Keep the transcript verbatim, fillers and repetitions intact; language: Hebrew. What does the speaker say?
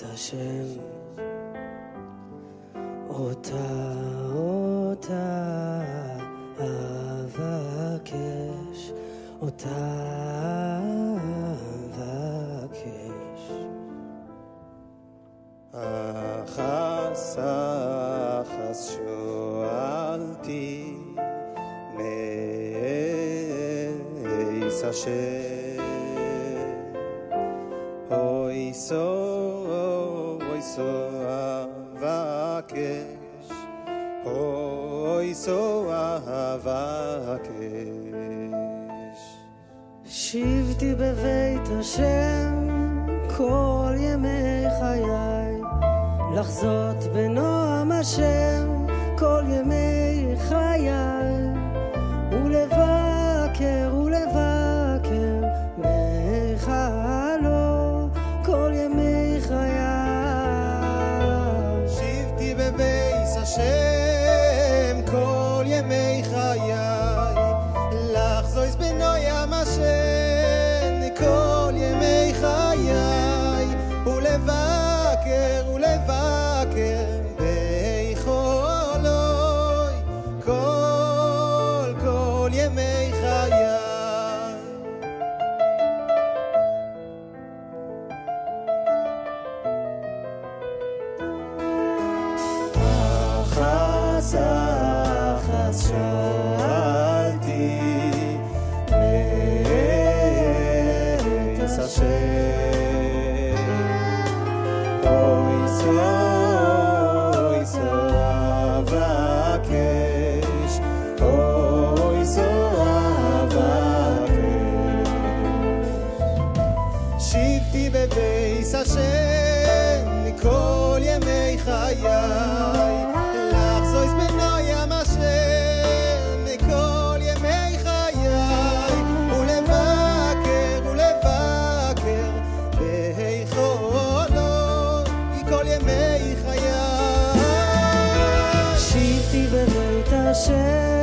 השם, אותה אותה אבקש, אותה אבקש. אחס אחס שואלתי מאיס השם, אוי סו אוי סו אבקש, אוי סו אבקש. שבתי בבית השם כל ימי חיי, לחזות בנועם השם כל ימי חיי, ולבקר ולבקר בהיכלו כל ימי חיי. שבתי בבית השם כל ימי חיי, לחזות בנועם השם כל ימי חיי, ולבקר ולבקר בהיכלו כל כל ימי חיי. אחס אחס שאלתי מאיס השם, אוי סו אוי סו אבקש, אוי סו אבקש. שבתי בבית השם כל ימי חיי, לחזות בנועם השם כל ימי חיי, ולבקר ולבקר בהיכלו כל ימי חיי. שבתי בבית השם